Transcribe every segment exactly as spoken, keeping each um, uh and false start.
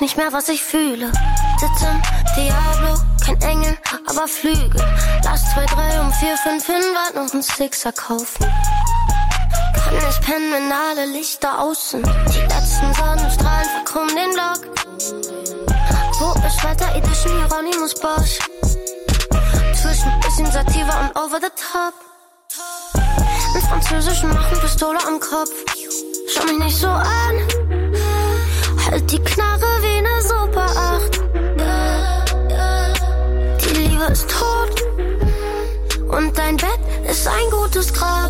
nicht mehr, was ich fühle. Sitz im Diablo, kein Engel, aber Flügel. Lass zwei, drei um vier, fünf hin, wart noch einen Sixer kaufen. Kann nicht pennen, wenn alle Lichter aus sind. Die letzten Sonnenstrahlen verkrummen den Block. Wo ist Wetter Edition Hieronymus Bosch? Zwischen bisschen Sativa und over the top. Im Französischen machen Pistole am Kopf. Schau mich nicht so an. Halt die Knarre wie ne Super acht. Die Liebe ist tot. Und dein Bett ist ein gutes Grab.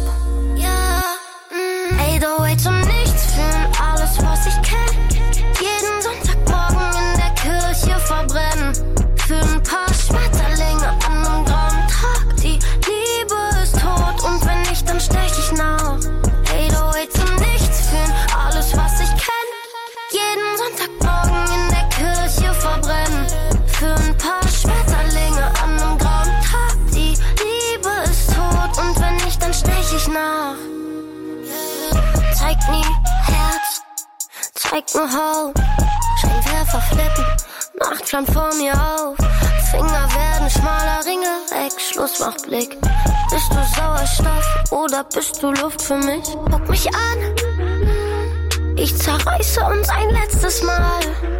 acht null acht zum Nichts fühlen, alles was ich kenn. Jeden Sonntagmorgen in der Kirche verbrennen. Für ein paar Schmetterlinge an einem grauen Tag. Die Liebe ist tot und wenn nicht, dann stech ich nach. acht null acht zum Nichts fühlen, alles was ich kenn. Jeden Sonntagmorgen in der Kirche verbrennen. Für ein paar Schmetterlinge an einem grauen Tag. Die Liebe ist tot und wenn nicht, dann stech ich nach. Zeig nie Herz, zeig nur Haut. Scheinwerfer flippen, Nacht flammt vor mir auf. Finger werden schmaler Ringe, weg, Schluss macht Blick. Bist du Sauerstoff oder bist du Luft für mich? Guck mich an, ich zerreiße uns ein letztes Mal.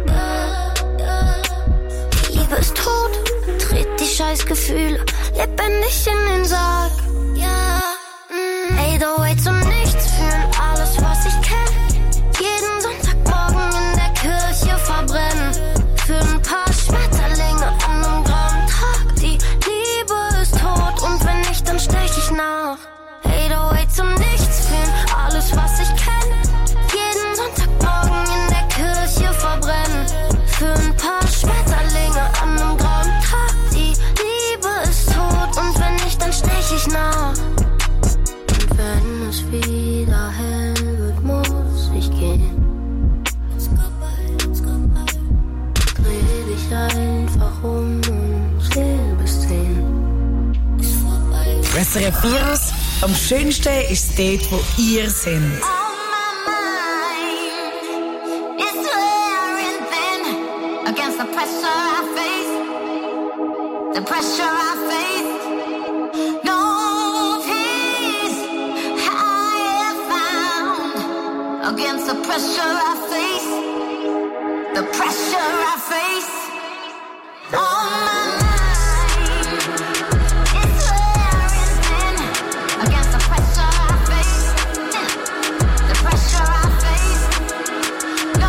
Die Liebe ist tot, dreht die Scheißgefühle lebendig in den Sarg. acht null acht zum Nichts fühlen, alles was ich kenn. Jeden Sonntagmorgen in der Kirche verbrennen. Für ein paar Schmetterlinge an einem grauen Tag. Die Liebe ist tot und wenn nicht, dann stech ich nach. acht null acht zum Nichts fühlen, alles was ich kenn. Jeden Sonntagmorgen in der Kirche verbrennen. Für ein paar Schmetterlinge an einem grauen Tag. Die Liebe ist tot und wenn nicht, dann stech ich nach. Wenn es wieder hell wird, muss ich gehen. Dreh dich einfach um und zähl bis zehn. S R F Virus, am schönsten ist es dort, wo ihr seid. Against the pressure I face, the pressure I face, no peace I have found. Against the pressure I face, the pressure I face, on my mind, it's wearing thin. Against the pressure I face, the pressure I face, no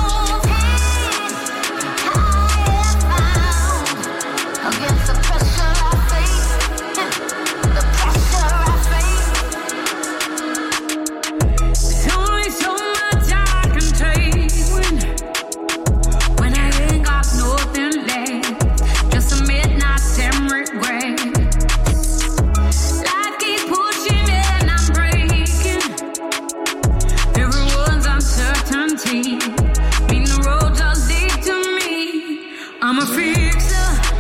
against the pressure I face, the pressure I face. There's only so much I can take when, when I ain't got nothing left, just a midnight and regret. Life keeps pushing and I'm breaking. Everyone's uncertainty, mean the road just lead to me. I'm a fixer.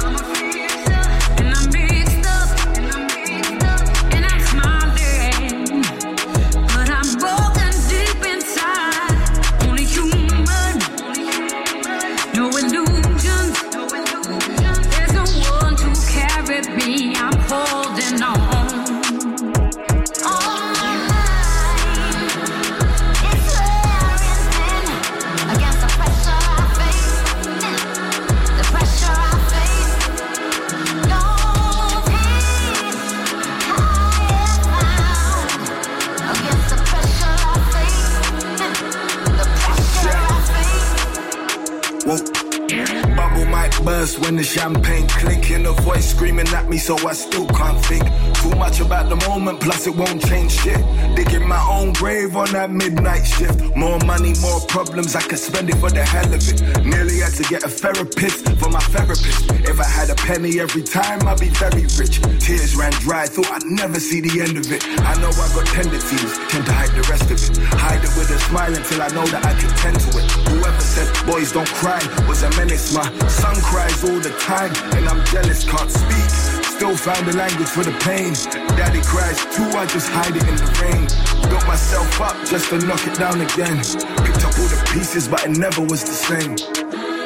When the champagne clinking, a voice screaming at me, so I still can't think too much about the moment, plus it won't change shit. Digging my own grave on that midnight shift. More money, more problems, I could spend it for the hell of it. Nearly had to get a therapist for my therapist. If I had a penny every time, I'd be very rich. Tears ran dry, thought I'd never see the end of it. I know I got tendencies, tend to hide the rest of it. Hide it with a smile until I know that I can tend to it. Whoever said boys don't cry was a menace. My son cries all the time, and I'm jealous, can't speak. Still found the language for the pain. Daddy cries too, I just hide it in the rain. Built myself up just to knock it down again. Picked up all the pieces, but it never was the same.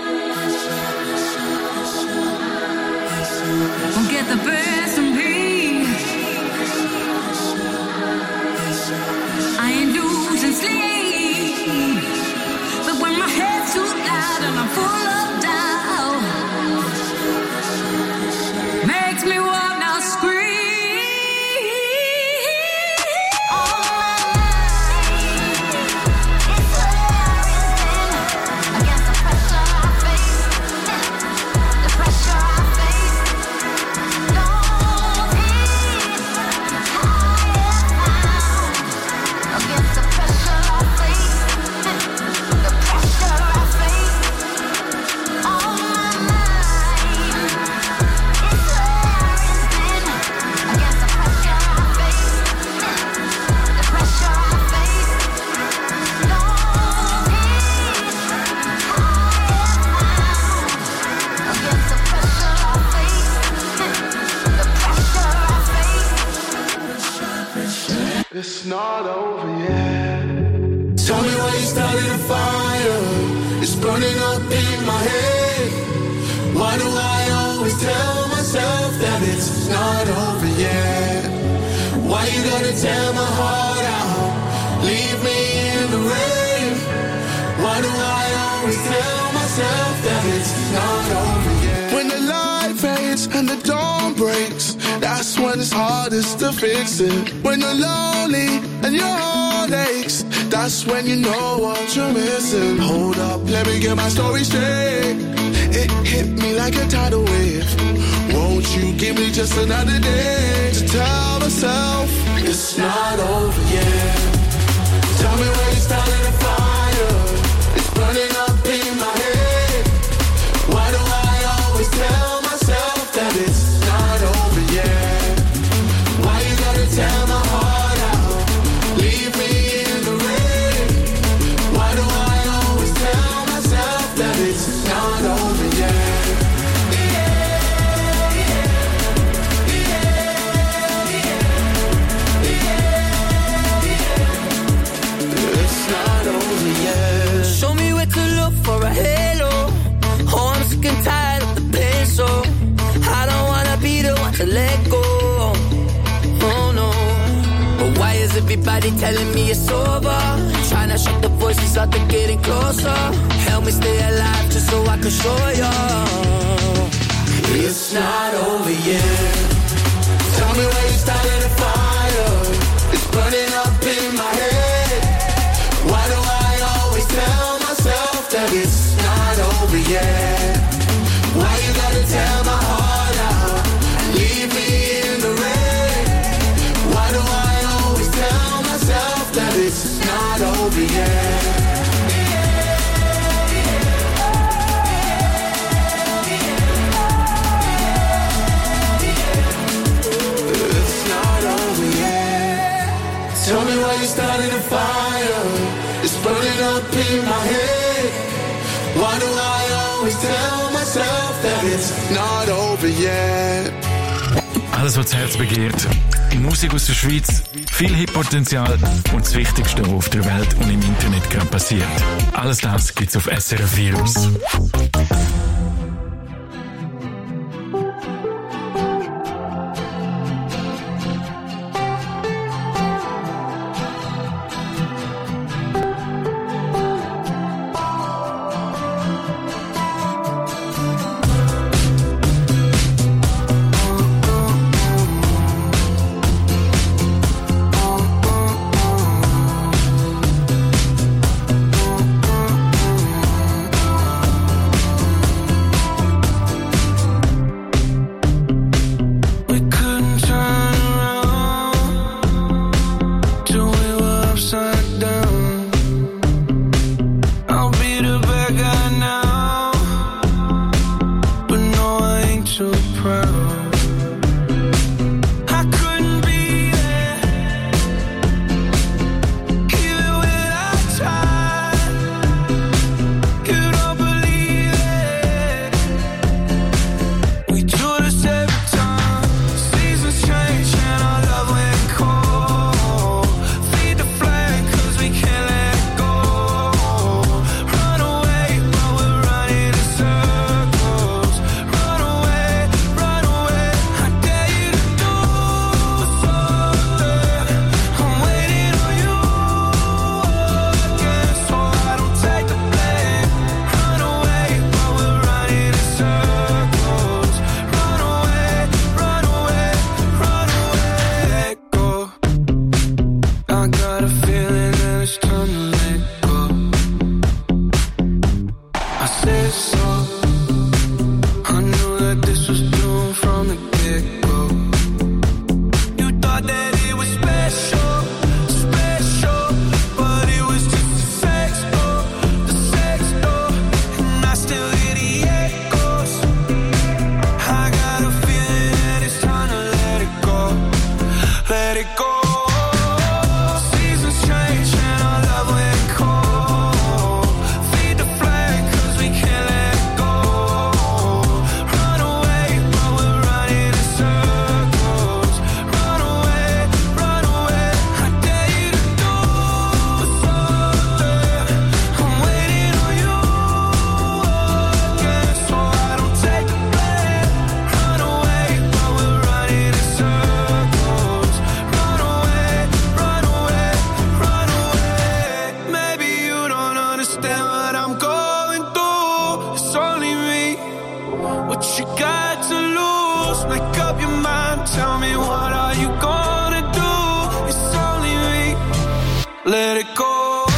It's not over yet. Tell me why you started a fire. It's burning up in my head. Why do I always tell myself that it's not over yet? Why you gotta tear my heart out, leave me in the rain? Why do I always tell myself that it's not over yet? When the light fades and the dawn breaks, that's when it's hardest to fix it. When you're lonely and your heart aches, that's when you know what you're missing. Hold up, let me get my story straight. It hit me like a tidal wave. Won't you give me just another day to tell myself it's not over yet? Tell me where you started a fire. It's burning up in my head. Why do I always tell myself that it's not over yet? Why you gotta tear my heart out, leave me in the rain? Why do I always tell myself that it's not over yet? It's not over yet. Show me where to look for a halo. Oh, I'm sick and tired of the pain, so I don't wanna be the one to let go. Oh no. But why is everybody telling me it's over? Trying to shut the voices out, they're getting closer. Help me stay alive just so I can show you it's not over yet. Tell me where you started a fire. It's burning up in my head. Why do I always tell myself that it's not over yet? Why you gotta tear my heart out and leave me in the rain? Why do I always tell myself that it's not over yet? It's not over yet. Tell me why you started a fire. It's burning up in my head. Why do I always tell myself that it's not over yet? Alles, was das Herz begehrt. Musik aus der Schweiz, viel Hip-Potenzial und das Wichtigste, was auf der Welt und im Internet gerade passiert. Alles das gibt's auf S R F Virus. Run away, what you got to lose? Make up your mind, tell me what are you gonna do? It's only me, let it go.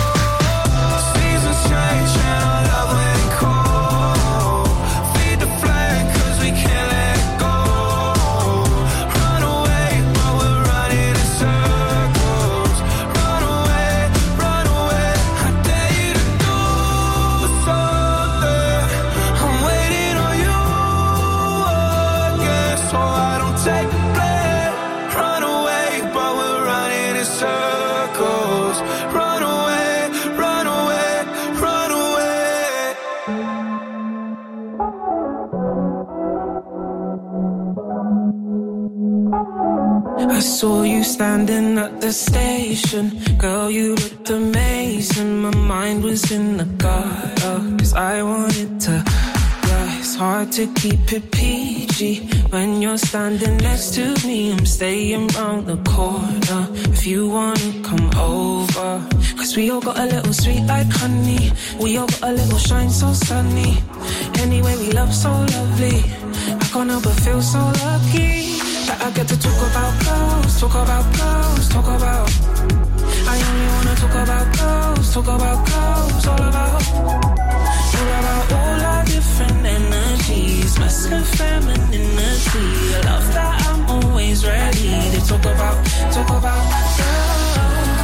I saw you standing at the station. Girl, you looked amazing. My mind was in the gutter, cause I wanted to. Yeah, it's hard to keep it P G when you're standing next to me. I'm staying round the corner. If you wanna come over, cause we all got a little sweet like honey. We all got a little shine so sunny. Anyway, we love so lovely. I can't help but feel so lucky that I get to talk about girls, talk about girls, talk about. I only wanna talk about girls, talk about girls, all about. All about all our different energies, masculine, femininity. I love that I'm always ready to talk about, talk about girls.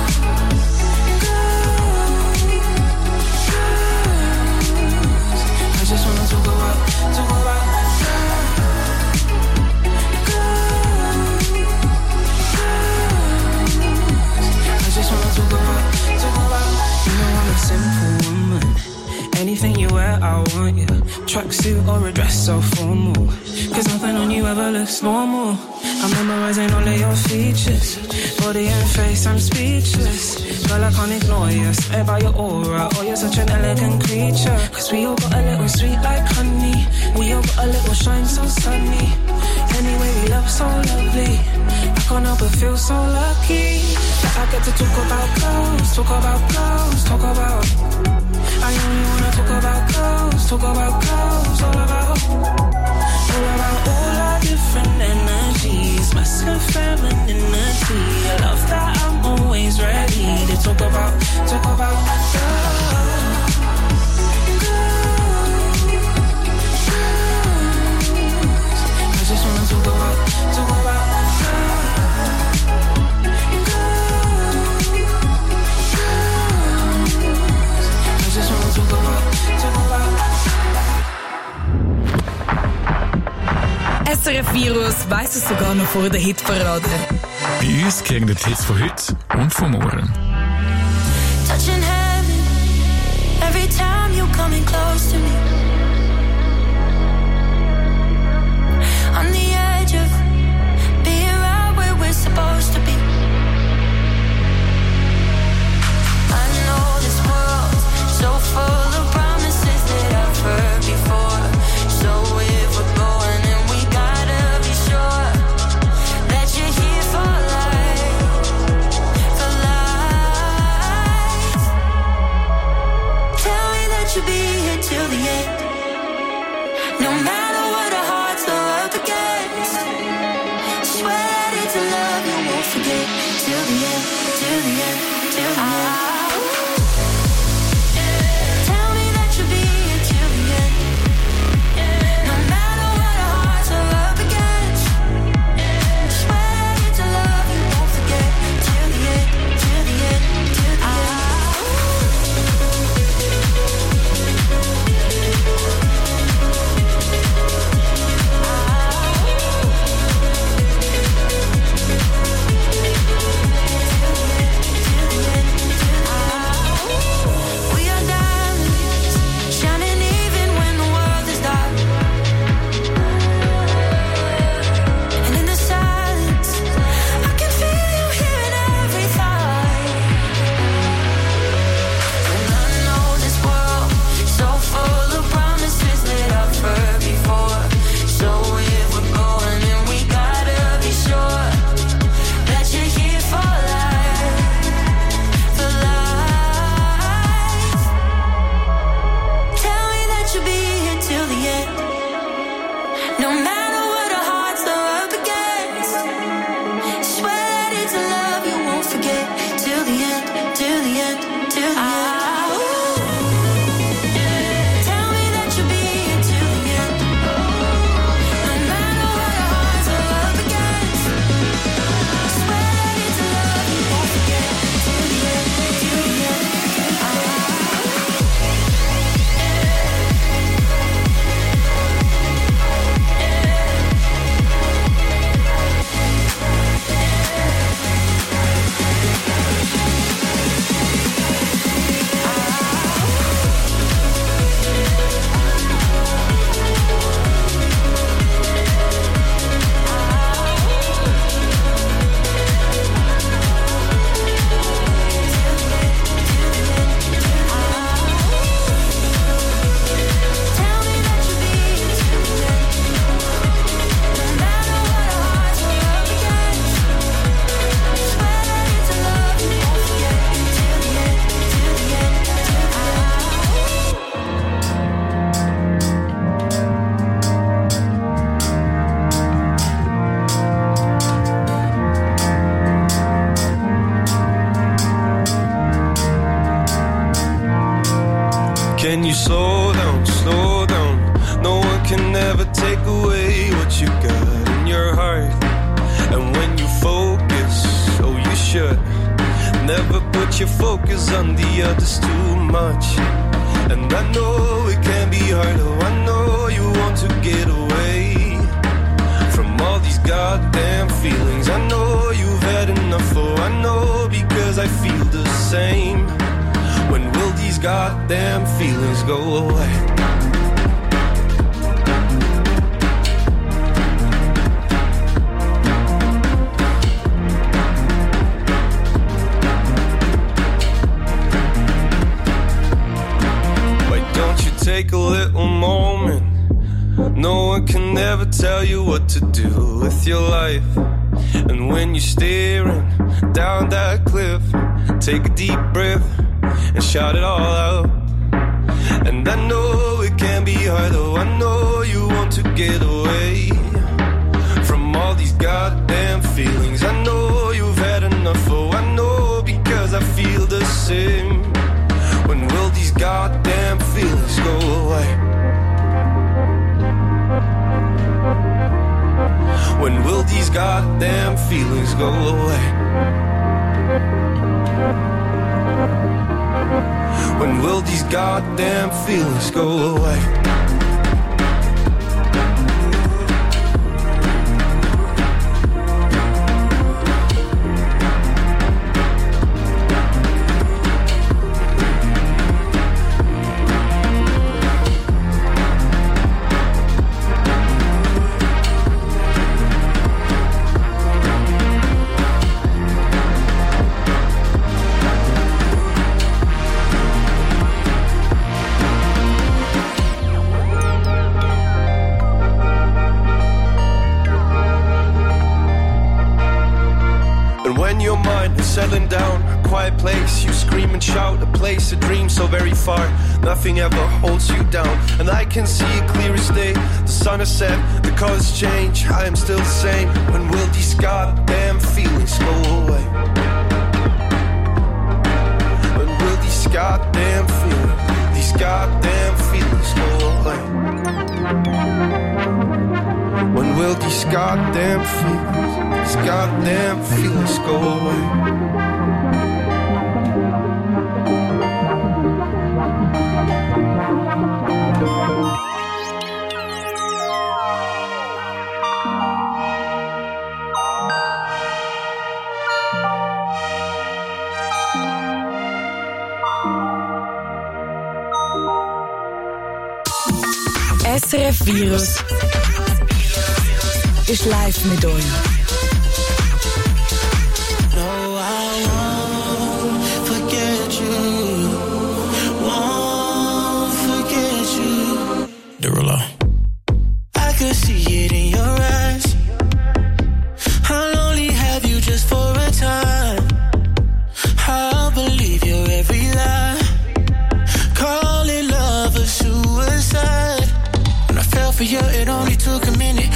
Girls. I just wanna talk about, talk about. Simple woman, anything you wear, I want you. Tracksuit or a dress so formal, cause nothing on you ever looks normal. I'm memorizing all of your features, body and face, I'm speechless. Girl, I can't ignore you, swear by your aura. Oh, you're such an elegant creature. Cause we all got a little sweet like honey. We all got a little shine so sunny. Anyway, we love so lovely. I can't help but feel so lucky that I get to talk about girls, talk about girls, talk about. I only wanna talk about girls, talk about girls, all about. All about all our different energies, masculine, femininity. I love that I'm always ready to talk about, talk about girls. Girls. I just wanna talk about, talk about girls. I just wanna talk about, talk about. S R F Virus weiss es sogar noch vor der Hitparade. Bei uns kriegen die Hits von heute und von morgen. Touching heaven every time you coming close to me. On the edge of being right where we're supposed to be. I know this world's so full of promises that I've heard before. So if we're going, and we gotta be sure that you're here for life, for life. Tell me that you'll be here till the end. Can you slow down, slow down? No one can ever take away what you got in your heart. And when you focus, oh you should never put your focus on the others too much. And I know it can be hard, oh I know you want to get away from all these goddamn feelings. I know you've had enough, oh I know, because I feel the same. When will these goddamn feelings go away? Why don't you take a little moment? No one can ever tell you what to do with your life. And when you're staring down that cliff, take a deep breath and shout it all out. And I know it can be hard, oh I know you want to get away from all these goddamn feelings. I know you've had enough, oh I know, because I feel the same. When will these goddamn feelings go away? When will these goddamn feelings go away? When will these goddamn feelings go away? Settling down, a quiet place, you scream and shout, a place, a dream so very far, nothing ever holds you down, and I can see it clear as day. The sun has set, the colors change, I am still the same. When will these goddamn feelings go away? When will these goddamn feelings, these goddamn feelings go away? When will these goddamn feelings, these goddamn feelings go away? S R F Virus ist live mit euch. No, I won't forget you. Won't forget you. Derulo. I could see it in your eyes. I'll only have you just for a time. I'll believe your every lie. Call it love or suicide. When I fell for you, it only took a minute.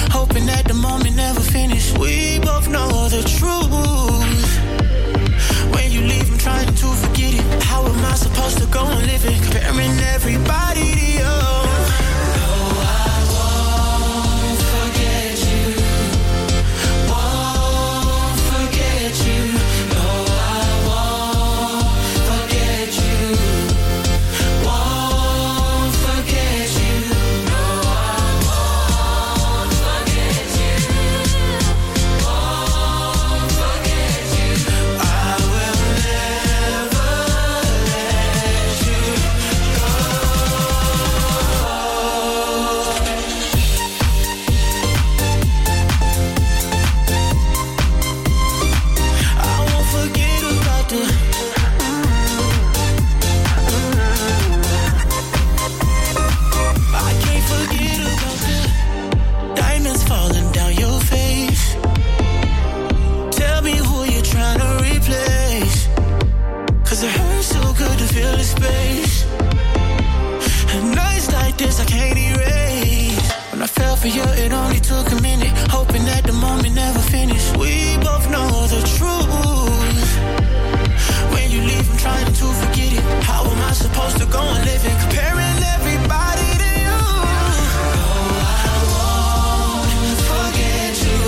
for you, it only took a minute. Hoping that the moment never finished. We both know the truth. When you leave, I'm trying to forget it. How am I supposed to go on living? Comparing everybody to you. No, I won't forget you.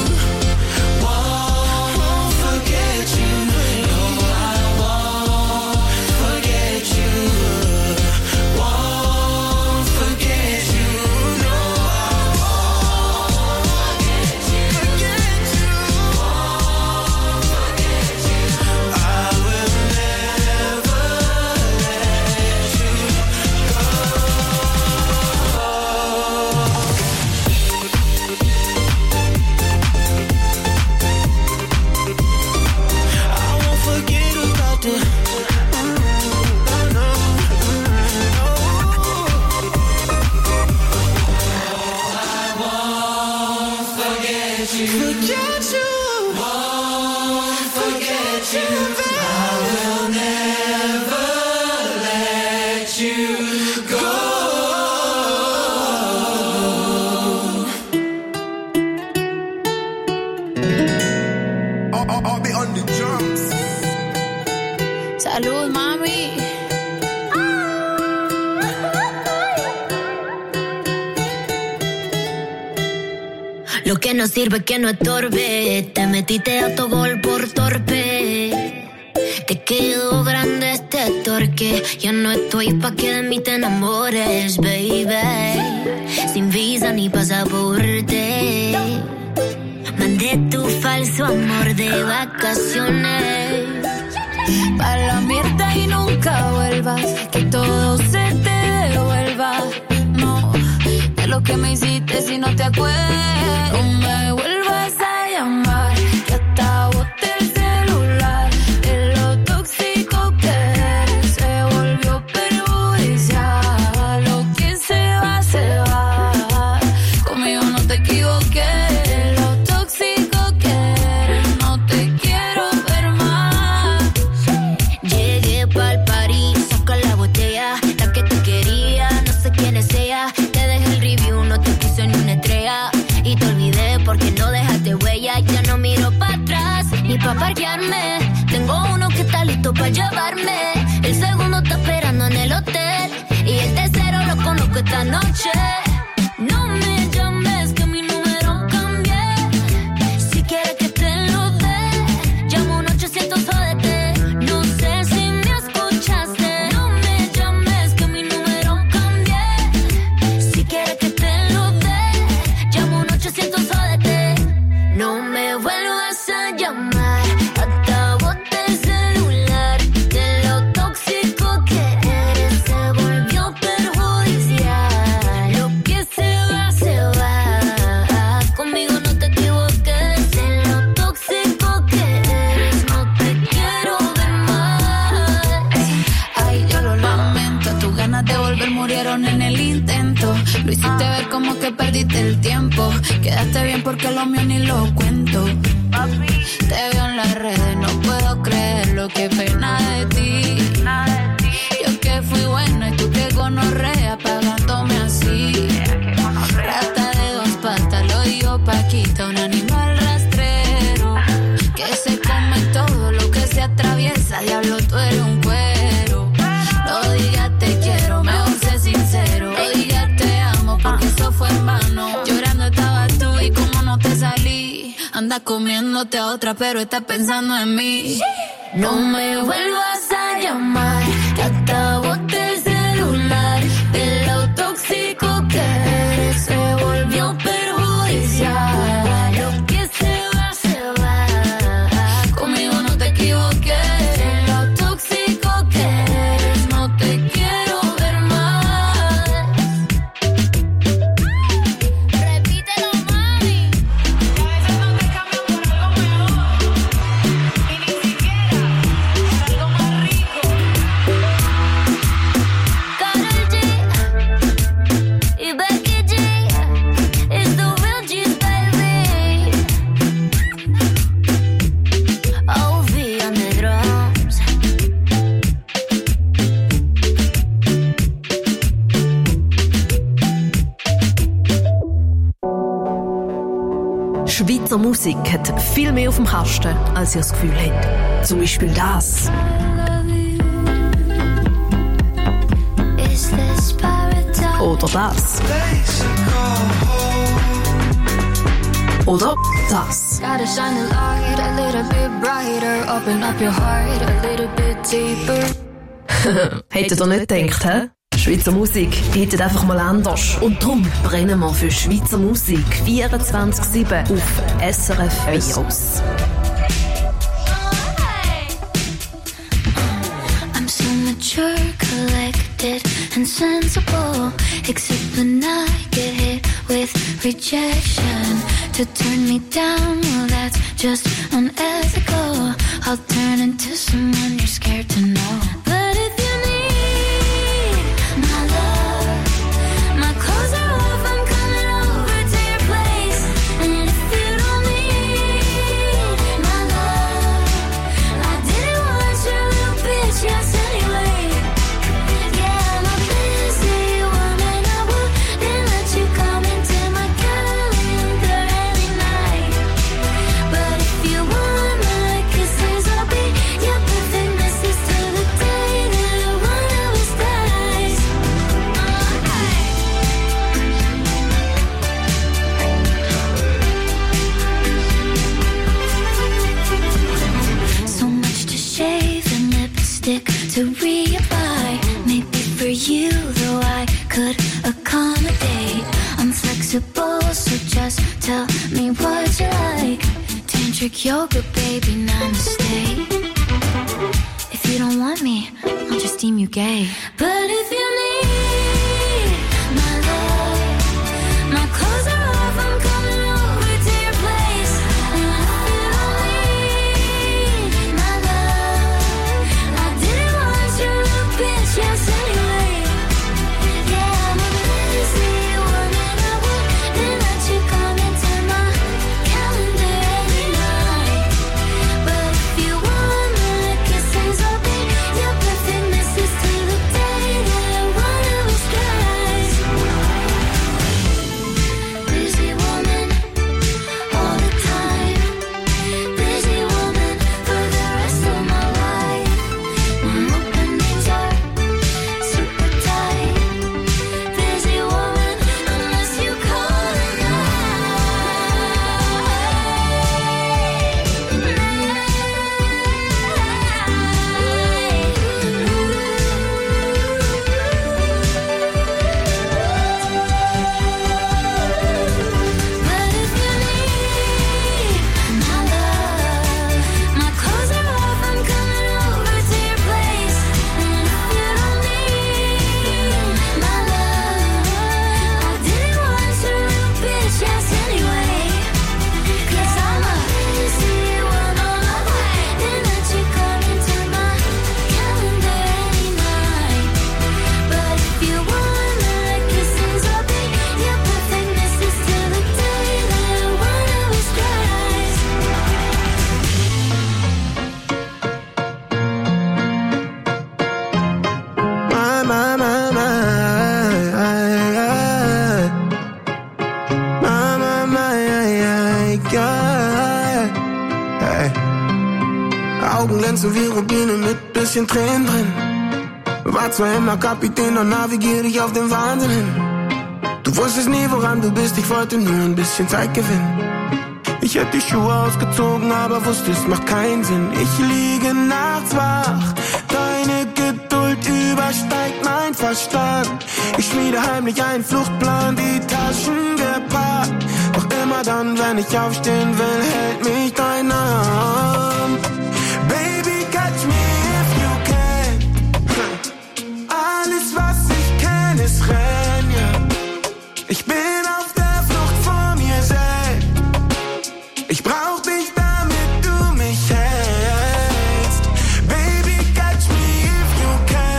Won't forget you. No, I won't forget you. Won't forget you. No, I won't forget you. Forget you. Won't forget you. I will never let you go. I won't forget about the. No, no, no. I won't forget you. Forget you. Won't forget you. I will never let you go. I'll, I'll, I'll be on the drums. Salud, mami. Lo que no sirve que no estorbe. Te metiste a tu gol por torpe. Te quedó grande este torque. Ya no estoy pa' que de mí te enamores, baby. Sin visa ni pasaporte. Mandé tu falso amor de vacaciones. Pa' la mierda y nunca vuelvas. Que todo se te devuelva. No, de lo que me hiciste si no te acuerdas. No me vuelvas a llamar. Que hasta boté el celular. De lo tóxico que eres. Se volvió perjudicial. Lo que se va, se va. Conmigo no te equivoqué. Lo tóxico que eres. No te quiero ver más. Llegué pa'l party, saca la botella. La que te quería, no sé quién es ella. Te dejé el review, no te puse ni una estrella. Y te olvidé porque no dejaste huella. Ya no miro para atrás, ni pa' parquearme. Tengo uno que está listo pa' llevarme. El segundo está esperando en el hotel. Y el tercero lo conozco esta noche. No me llames que mi número cambié. Si quieres que te lo dé, llamo un ochocientos jódete. No sé si me escuchaste. No me llames que mi número cambié. Si quieres que te lo dé, llamo un ochocientos jódete. No me vuelvas a llamar. Hasta boté el celular. De lo tóxico que eres. Se volvió perjudicial. Lo que se va, se va. Conmigo no te equivoques. De lo tóxico que eres. No te quiero ver más. Ay, yo lo lamento. Tus ganas de volver murieron en el intento. Lo hiciste ver como que perdiste el tiempo. Quedaste bien porque lo mío ni lo cuento. Te veo en las redes, no puedo creerlo. Qué pena de ti. Yo que fui buena y tú que gonorrea pagándome así. Rata de dos patas, lo digo Paquita, un animal rastrero que se come todo lo que se atraviesa. Diablo, tú eres un cuero. No digas te quiero, mejor sé sincero. No digas te amo porque eso fue en vano. Llorando estabas tú y como no te salí. Anda comiéndote a otra pero estás pensando en mí. No me vuelvas a llamar. Que hasta boté el celular. De lo tóxico que eres. Se volvió perjudicial. Lo que se va, se va. Conmigo no te equivoqué. De lo tóxico que eres. No te quiero ver más. Repítelo, mami. A veces no te cambio por algo mejor. Y ni siquiera por algo más rico. Schweizer Musik hat viel mehr auf dem Kasten, als ihr das Gefühl habt. Zum Beispiel das. Oder das. Oder das. Hättet ihr nicht gedacht, hä? Schweizer Musik geht einfach mal anders. Und darum brennen wir für Schweizer Musik vierundzwanzig sieben auf S R F Virus. I'm so mature, collected and sensible, except when I get hit with rejection. To turn me down, well that's just unethical. I'll turn into someone you're scared to know. But if you need my love, my clothes are off, I'm coming over to your place. And if you don't need my love, I didn't want your little bitch, yes anyway. Yeah, I'm a busy woman, I wouldn't let you come into my calendar every night. But if you want my kisses, I'll be your perfect missus till the day that one of us dies. So much to shave and lipstick to reapply. Maybe for you, though I could accommodate. I'm flexible, so just tell me what you like. Tantric yoga, baby, namaste. If you don't want me, I'll just deem you gay. But if you need my love, my clothes are off, I'm coming over to your place. And if you don't need my love, I didn't want your little bitch, yes anyway. Yeah, I'm a busy woman, I wouldn't let you come into my calendar every night. But if you want my kisses, I'll be your perfect missus till the day that one of us dies. Busy woman, all the time. Busy woman for the rest of my life. My openings are super tight. Busy woman, unless you call it But if you need my love, my clothes are off, I'm coming over to your place. And if you don't need my love, I didn't want your little bitch, yes anyway. 'Cause I'm a busy woman, I wouldn't let you come into my calendar any night. But if you want my kisses, I'll be your perfect missus till the day that one of us dies. My, my, my, my. My, my, my, yeah. Hey. Augen glänzen wie Rubine mit bisschen Tränen drin. War zwar immer Kapitän, doch navigier dich auf den Wahnsinn hin. Du wusstest nie, woran du bist, ich wollte nur ein bisschen Zeit gewinnen. Ich hätte die Schuhe ausgezogen, aber wusste, es macht keinen Sinn. Ich liege nachts wach, deine Geduld übersteigt mein Verstand. Ich schmiede heimlich einen Fluchtplan, die Taschen gepackt. Doch immer dann, wenn ich aufstehen will, hält mich dein Arm. Baby, catch me if you can. Alles, was ich kenn, ist Rennen, ja. Ich bin auf der Flucht vor mir selbst. Ich brauch dich, damit du mich hältst. Baby, catch me if you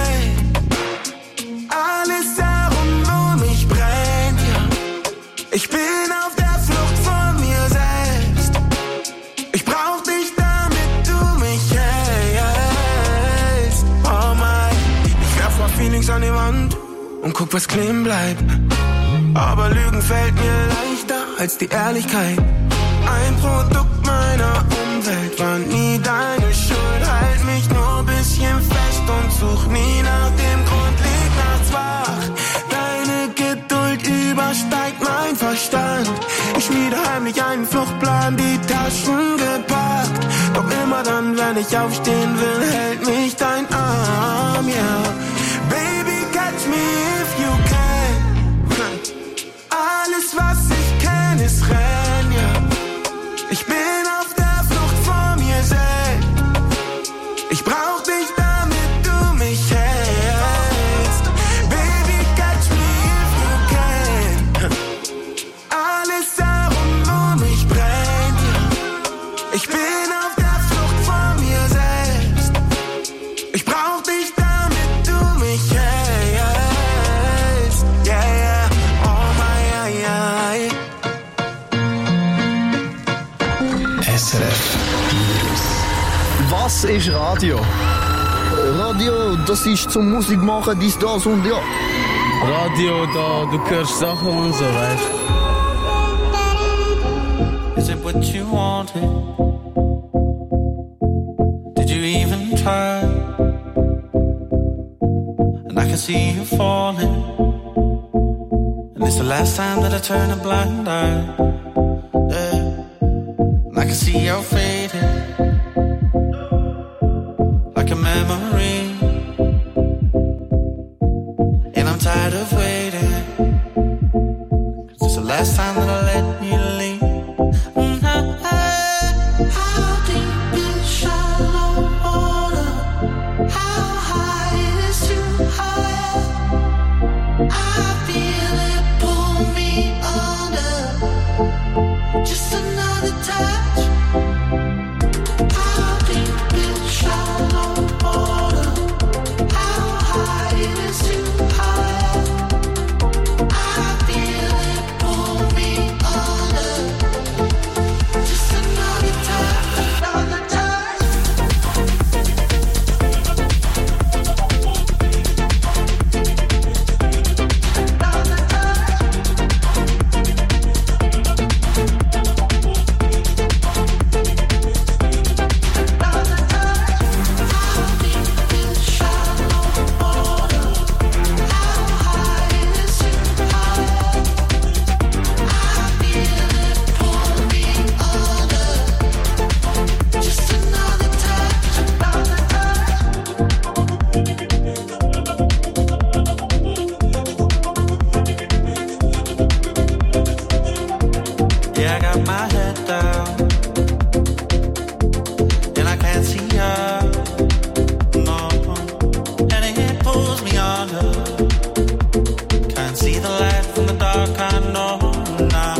can. Alles herum um mich brennt, ja. Ich bin auf der Flucht vor mir selbst. Ich brauch dich, damit du mich hältst. Oh mein, ich werf mal Feelings an die Wand und guck, was kleben bleibt. Aber Lügen fällt mir leichter als die Ehrlichkeit. ein Produkt meiner Umwelt, war nie deine Schuld. Halt mich nur ein bisschen fest und such nie nach dem Grund, leg nachts wach. Deine Geduld übersteigt mein Verstand. Ich schmiede heimlich einen Fluchtplan, die Taschen gepackt. Doch immer dann, wenn ich aufstehen will, hält mich dein Arm, yeah. Baby, catch me if you can. Alles, was ich kenn, ist Rennen, yeah. Ich bin auf der Flucht vor mir selbst. Ich brauch dich, damit du mich hältst. Baby, catch me if you can. Alles darum um mich brennt, yeah. Ich bin auf der Flucht vor mir selbst. Ich brauch dich, damit du mich hältst. Yeah, yeah, oh my, yeah, yeah. S R F Was ist Radio? Radio, das ist zum Musik machen, dies, das und ja. Radio, da, du hörst Sachen und so, weißt du. Is it what you wanted? Did you even try? And I can see you falling. And it's the last time that I turn a blind eye. Yeah. And I can see you're fading like a memory. And I'm tired of waiting, 'cause it's the last time that I let you leave. How deep is shallow water? How high is too high? I feel it pull me under. Just another touch. How deep is shallow water? How high is too high? I feel it pull me under. Just another touch, another touch. Yeah, I got my head down, and I can't see her, no, and it pulls me under. Can't see the light from the dark, I know now.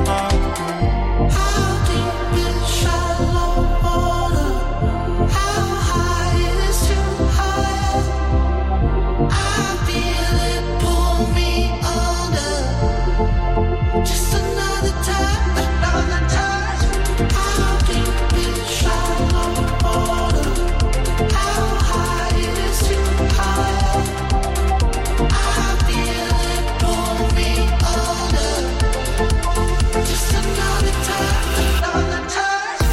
How deep is shallow water? How high is too high? I feel it pull me under. Just another touch, another touch. How deep is shallow water? How high is too high? I feel it pull me under. Just another touch, another touch.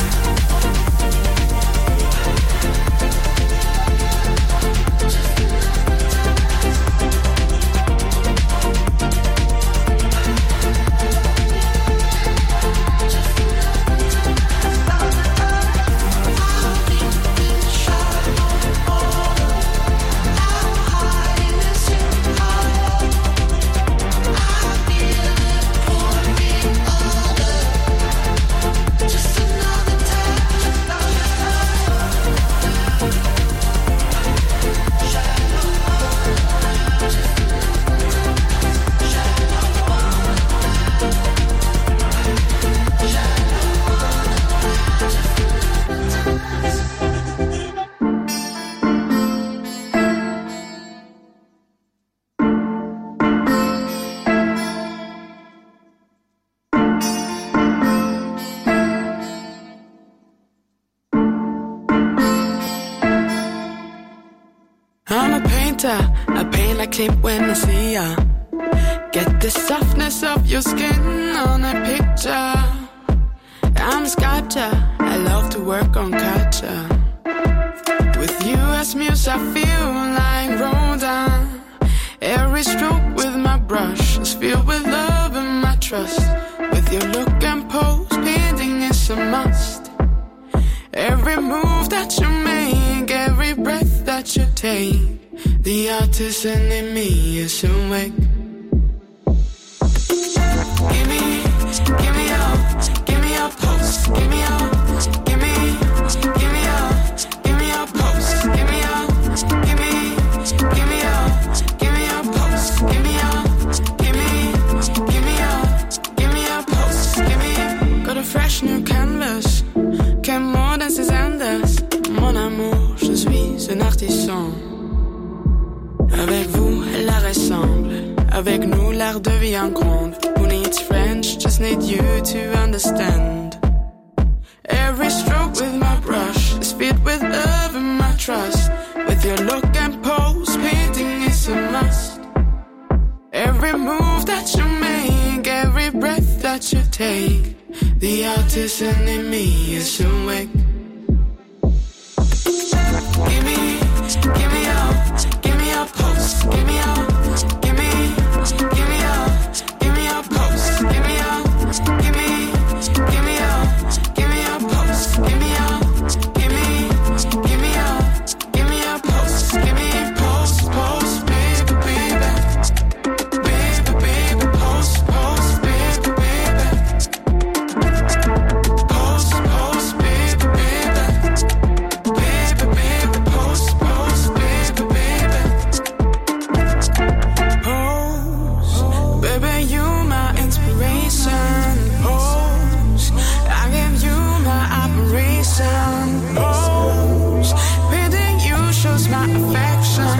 I'm a painter, I paint like Clint when I see ya. Get the softness of your skin on a picture. I'm culture. I love to work on culture. With you as muse, I feel like Rodin. Every stroke with my brush is filled with love and my trust. With your look and pose, painting is a must. Every move that you make, every breath that you take, the artisan in me is awake. Give me, give me your, give me your pulse. Give me your, give me, give me your, give me your pulse. Give me your, give me, give me your, give me your pulse. Give me your, give me, give me your, give me your pulse. Give me, got a fresh new canvas. Can more than ces Anders. Mon amour, je suis un artisan. Avec vous, l'art ressemble. Avec nous, l'art devient grande. Who needs French? Just need you to understand. Every stroke with my brush is filled with love and my trust. With your look and pose, painting is a must. Every move that you make, every breath that you take, the artisan in me is awake. Give me, give me your, give me your pulse. Give me your, give me, give me your, give me your pulse. Give me your, give me, give me your, give me your pulse. Give me your, give me, give me your, give me your pulse. Give me pulse, pulse, baby, baby, baby, baby, pulse, pulse, baby, baby, pulse, pulse, baby, baby, baby, baby, pulse, pulse, baby, baby, pulse, baby, you my inspiration. Pulse, I give you my operation. Pulse, painting you shows my affection.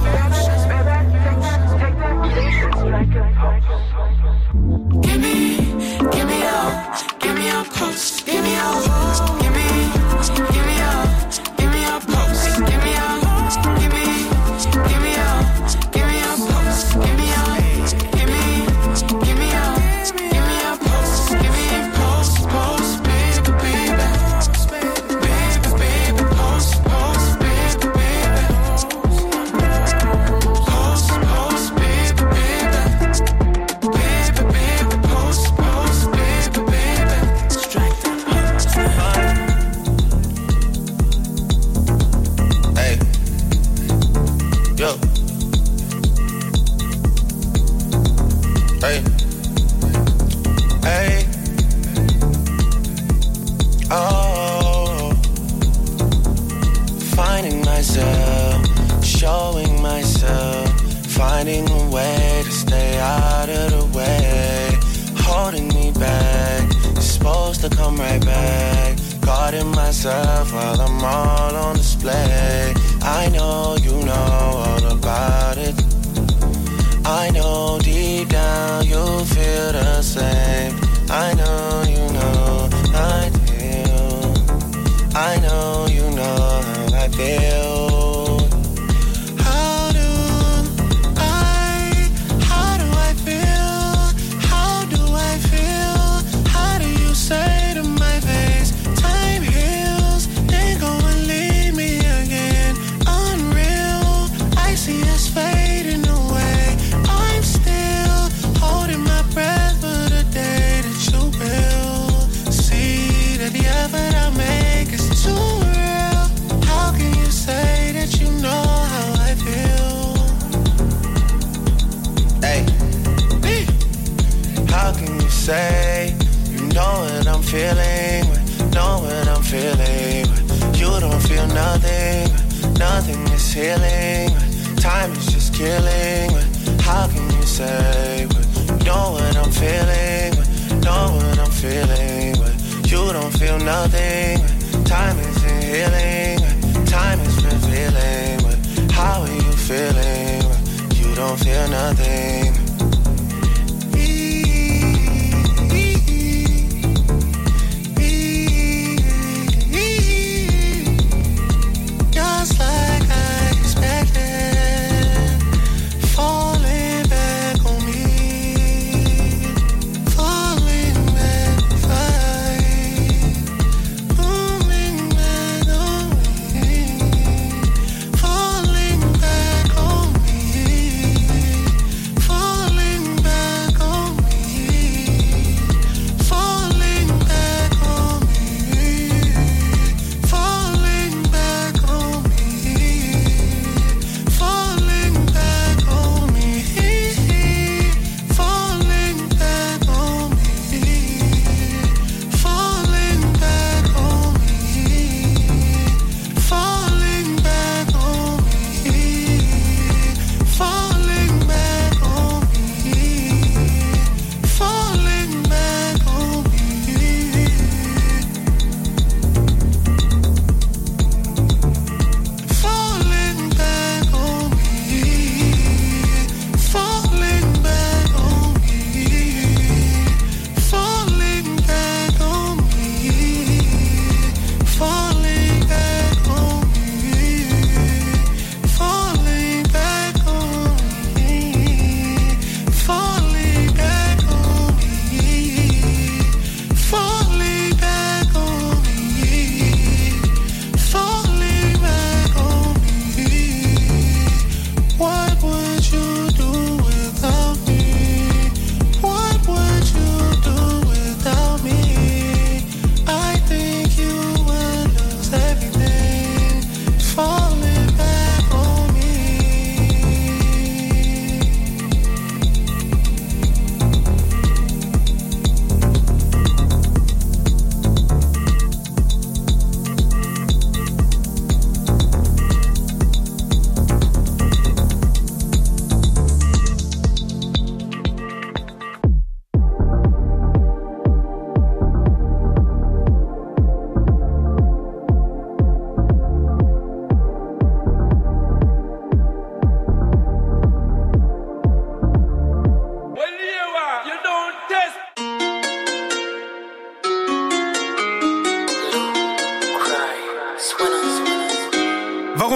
Give me, give me your, give me your pulse. Give me your, give me, give me your, give me your pulse. Give me your, give me, give me your, give me your pulse. Give me your, give me, give me your, give me your pulse. Give me pulse, pulse, baby, baby, baby, baby, pulse, pulse, baby, baby, pulse, pulse, baby, baby, baby, baby, pulse, pulse, baby, baby. Strike that pulse. Hey, yo, hey, hey, oh, finding myself, showing myself, finding a way to stay out of the way, holding me back, you're supposed to come right back, guarding myself while I'm all on display. I know you know all about it. I know deep down you feel the same. I know you know I feel. I know you know how I feel. How do I, how do I feel? How do I feel? How do you say to my face, time heals, then go and leave me again? Unreal, I see us fading away. I'm still holding my breath for the day that you will see that the effort I make is too real. How can you say that you know how I feel? Hey, how can you say you know what I'm feeling? Know what I'm feeling? You don't feel nothing. Nothing is healing. Time is just killing. How can you say you know what I'm feeling? Know what I'm feeling? You don't feel nothing. Time isn't healing. Time is revealing. How are you feeling? You don't feel nothing. Just like I expected, falling back on me, falling back fine.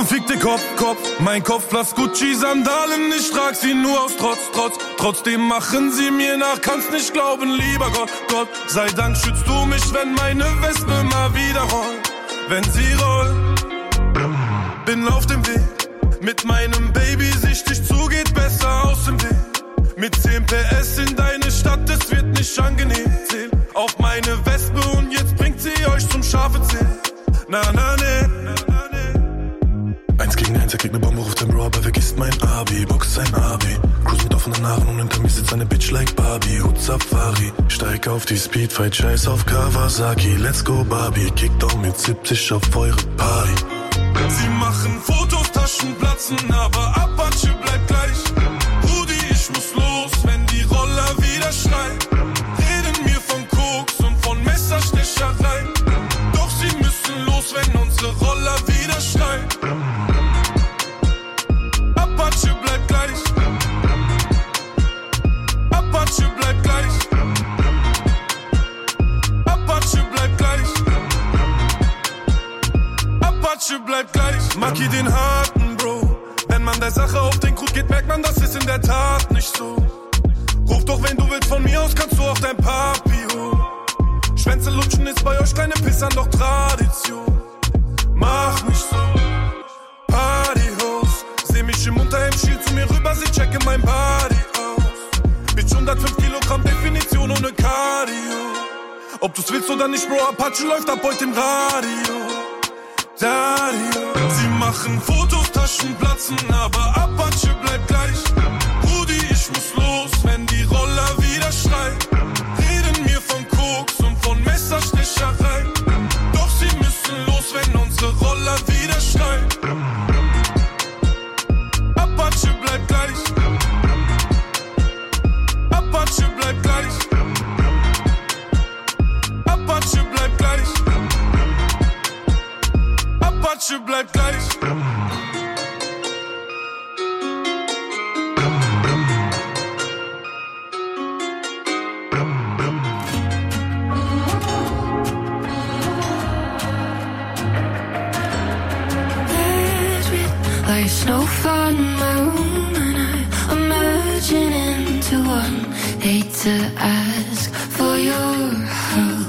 und fick den Kopf, Kopf. Mein Kopf platzt Gucci-Sandalen, ich trag sie nur aus Trotz, Trotz. Trotzdem machen sie mir nach, kannst nicht glauben, lieber Gott, Gott. Sei Dank schützt du mich, wenn meine Wespe mal wieder rollt. Wenn sie rollt, bin auf dem Weg. Mit meinem Baby sichtig zu, geht besser aus dem Weg. Mit zehn P S in deine Stadt, es wird nicht angenehm. Zähl auf meine Wespe und jetzt bringt sie euch zum scharfe Zähl. Na, na, ne. Eins gegen eins, er kriegt ne Bombe, ruft den Bro, aber vergisst mein Abi. Box sein Abi, cruise mit offenen Haaren und hinter mir sitzt eine Bitch like Barbie. Hut Safari, steig auf die Speedfight, scheiß auf Kawasaki. Let's go Barbie, Kickdown mit siebzig auf eure Party. Sie machen Fotos, Taschen platzen, aber Apache bleibt gleich. Rudi, ich muss los, wenn die Roller wieder schreien. Reden mir von Koks und von Messerstecherei. Doch sie müssen los, wenn unsere Roller wieder schreien. Apache bleibt gleich. Apache bleibt gleich. Apache bleibt gleich. Apache bleibt gleich. Maki den harten Bro. Wenn man der Sache auf den Grund geht, merkt man, das ist in der Tat nicht so. Ruf doch, wenn du willst, von mir aus kannst du auf dein Papi hoch. Schwänze lutschen ist bei euch keine Pissern, doch Tradition. Mach nicht so. Partyhouse. Seh mich im Unterhemd, schiel zu mir rüber, sie checke mein Body aus. Bitch, hundertfünf Kilogramm Definition ohne Cardio. Ob du's willst oder nicht, Bro, Apache läuft ab heute im Radio. Dario. Sie machen Fotos, Taschen platzen, aber Apache bleibt gleich. Rudi, ich muss los, wenn die Roller wieder schreien. Reden mir von Koks und von Messerstecherei. Doch sie müssen los, wenn unsere Roller wieder schreien. Apache bleibt gleich. Apache bleibt gleich. Apache bleibt gleich. Apache bleibt gleich. Like snowfall in my room and I'm merging into one. Hate to ask for your help.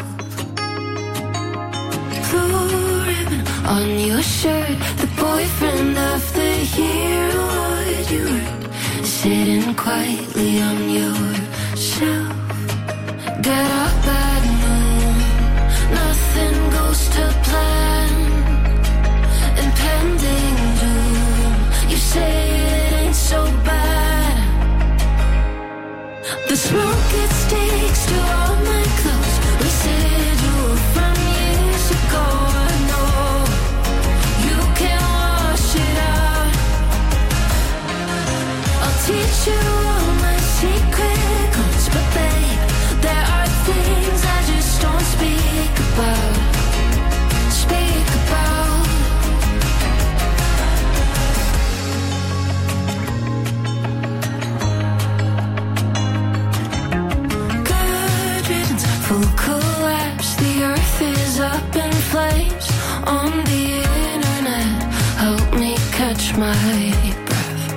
Blue ribbon on your shirt, the boyfriend of the year award you earned, sitting quietly on your shelf. Get up at noon, nothing goes to plan. Impending doom, you say it ain't so bad. The smoke, it sticks to all my clothes. Residual from years ago, I know you can wash it out. I'll teach you all my secret codes, but babe, there are things I just don't speak about. Speak about. Full collapse, the earth is up in flames. On the internet, help me catch my breath.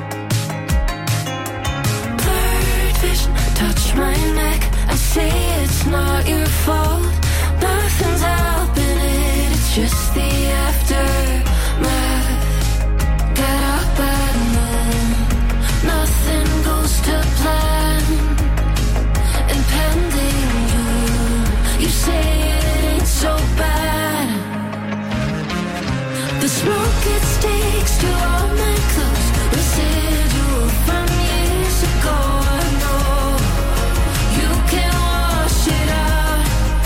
Blurred vision, touch my neck. I say it's not your fault. Nothing's helping it, it's just the aftermath. Get up at noon, nothing goes to plan. Impending doom, you say it ain't so bad. The smoke, it sticks to all my clothes. Residual from years ago, I know you can wash it out.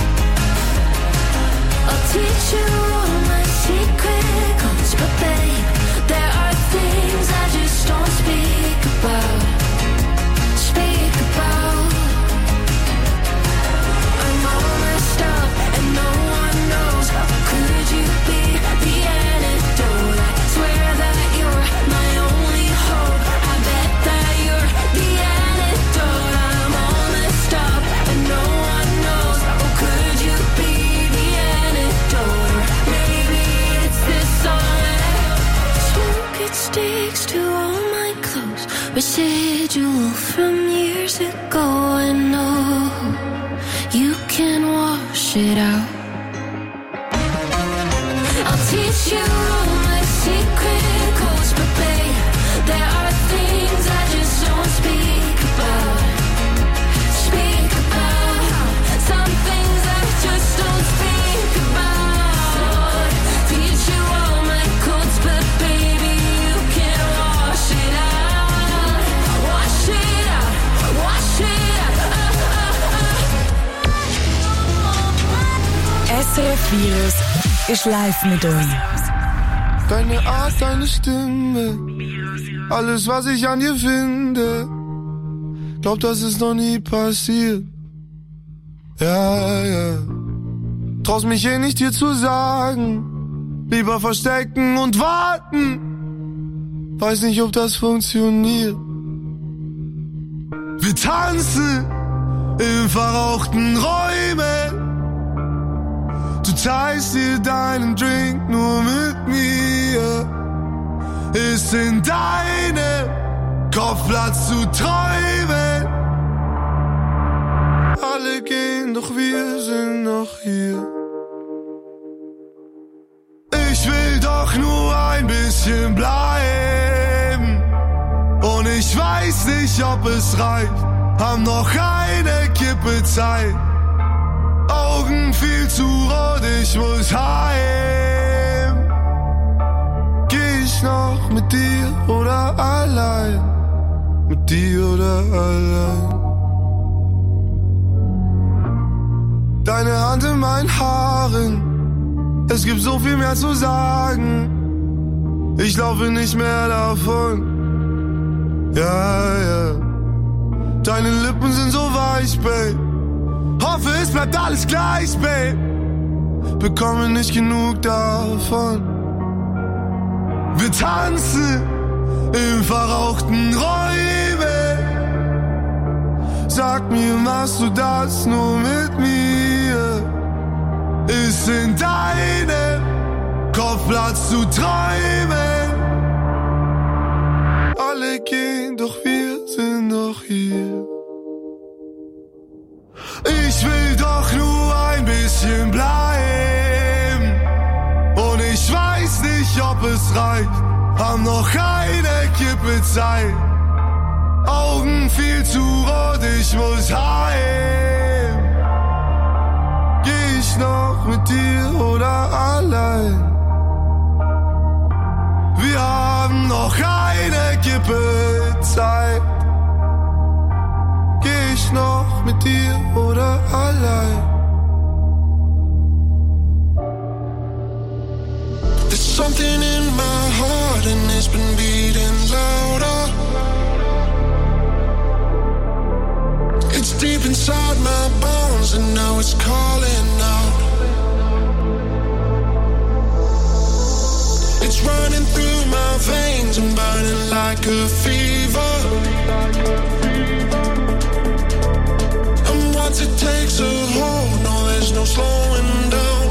I'll teach you all my secret codes, but babe, there are things I just don't speak about. Speak about. I'm all messed up and no one knows. residual from years ago. I know you can wash it out. I'll teach you all my secret codes, but babe, there are things I just don't speak about. Speak about some things I just don't speak about. Teach you all my codes, but baby, you can wash it out. Wash it out, wash it out. Uh, uh, uh. S R F Virus ist live mit euch. Deine Art, deine Stimme, alles was ich an dir finde, glaub, das ist noch nie passiert. Ja, ja. Traust mich eh nicht dir zu sagen, lieber verstecken und warten. Weiß nicht, ob das funktioniert. Wir tanzen in verrauchten Räumen. Du teilst dir deinen Drink nur mit mir. Ist in deinem Kopf Platz zu träumen. Alle gehen, doch wir sind noch hier. Ich will doch nur ein bisschen bleiben. Und ich weiß nicht, ob es reicht. Haben noch eine Kippe Zeit. Augen viel zu rot, ich muss heim. Geh ich noch mit dir oder allein? Mit dir oder allein? Deine Hand in meinen Haaren, es gibt so viel mehr zu sagen. Ich laufe nicht mehr davon. Ja, ja. Deine Lippen sind so weich, babe. Hoffe, es bleibt alles gleich, babe. Bekomme nicht genug davon. Wir tanzen in verrauchten Räumen. Sag mir, machst du das nur mit mir? Ist in deinem Kopf Platz zu träumen. Alle gehen, doch wir sind noch hier. Ich will doch nur ein bisschen bleiben. Und ich weiß nicht, ob es reicht. Haben noch eine Kippe Zeit. Augen viel zu rot, ich muss heim. Geh ich noch mit dir oder allein? Wir haben noch eine Kippe Zeit. Geh ich noch mit dir oder allein? There's something in my heart and it's been beating louder. It's deep inside my bones and now it's calling out. It's running through my veins and burning like a fever. And once it takes a hold, no, there's no slowing down.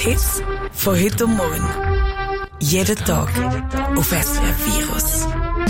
Hits von heute und morgen. Jeden Tag auf S R F Virus.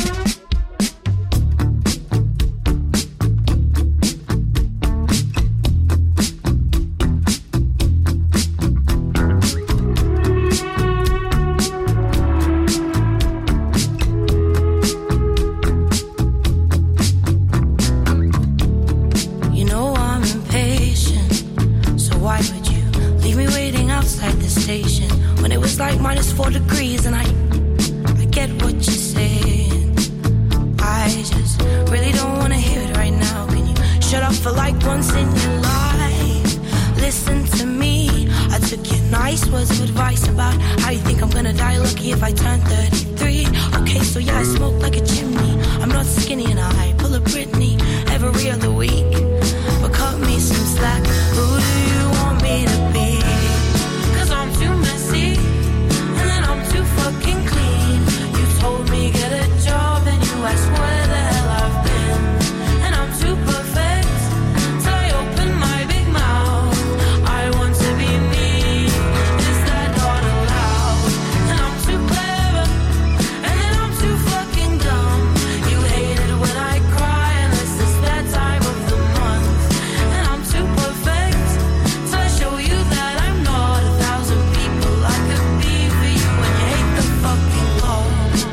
Like minus four degrees and I I get what you're saying. I just really don't wanna hear it right now. Can you shut up for like once in your life? Listen to me. I took your nice words of advice about how you think I'm gonna die lucky if I turn thirty-three. Okay, so yeah, I smoke like a chimney. I'm not skinny and I pull a Britney every other week. But cut me some slack. Who do you want me to be? Cause I'm too messy. Too fucking clean. You told me get a job and you asked where the hell I've been. And I'm too perfect till I open my big mouth. I want to be me. Is that not allowed? And I'm too clever and then I'm too fucking dumb. You hate it when I cry unless it's that time of the month. And I'm too perfect till I show you that I'm not a thousand people I could be for you. Fucking law.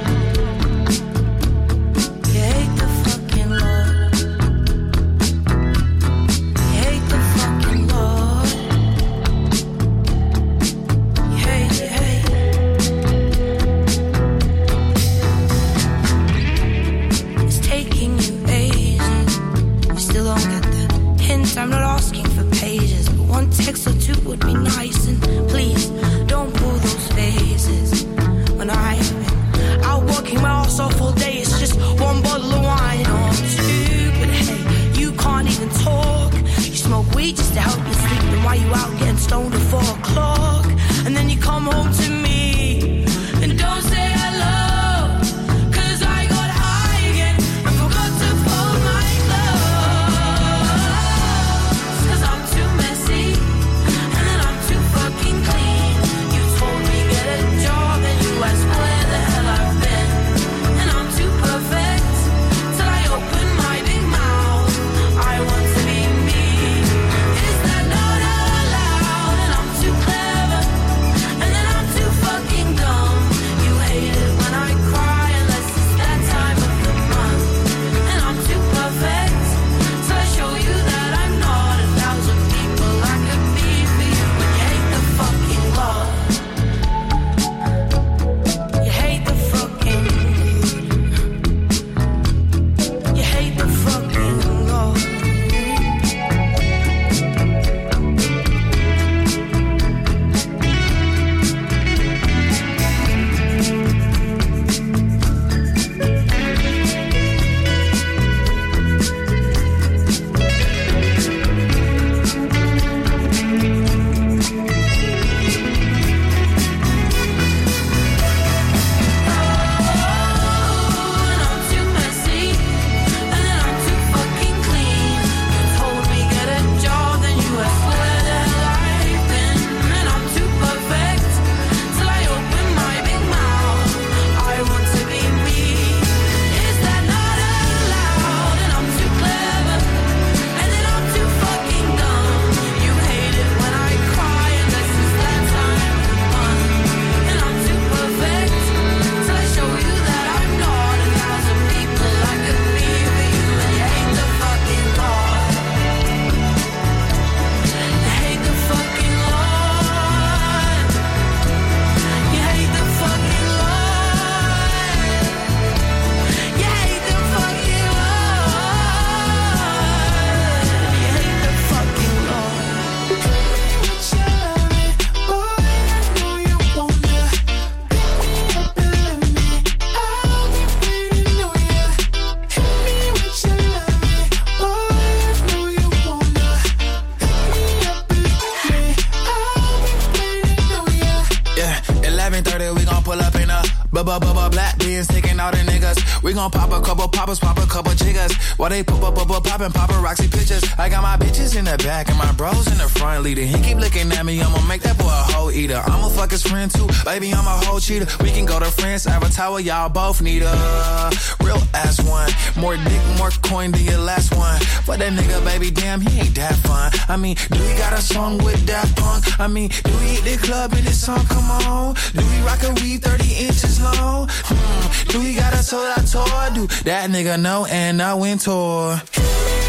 You hate the fucking law. You hate the fucking law. You hate, you hate. It's taking you ages. You still don't get the hint. I'm not asking for pages, but one text or two would be nice. And please don't pull those faces. When I've been out working my ass off all day, it's just one bottle of wine or two. But hey, you can't even talk. You smoke weed just to help you sleep. Then why you out getting stoned at four o'clock? And then you come home to me and don't say hello. Cause I got high again and forgot to fold my clothes. Cause I'm too messy and then I'm too fucking clean. You told me get a job and you asked where the hell I've been. And I'm too perfect till I open my big mouth. I want to be me. Is that not allowed? And I'm too clever and then I'm too fucking dumb. You hate it when I cry unless it's that time of the month. And I'm too perfect till I show you that I'm not a thousand people I could be for you. And you hate the fucking law. You hate the fucking. You hate the fucking law. Bubba, bubba, black beans, taking all the niggas. We gon' pop a couple poppers, pop a couple jiggers. While they pop up, bubba, poppin' paparazzi pictures. I got my bitches in the back and my bros in the front leading. He keep looking at me, I'ma make that boy a hoe eater. I'ma fuck his friend too, baby, I'm a whole cheater. We can go to France, Avatar, y'all both need a real ass one. More dick, more coin than your last one. For that nigga, baby, damn, he ain't that fun. I mean, do we got a song with Daft Punk? I mean, do we hit the club in this song? Come on. Do we rock a weave thirty inches long? Hmm. Do we got a sold out tour? Do that nigga know and I went tour?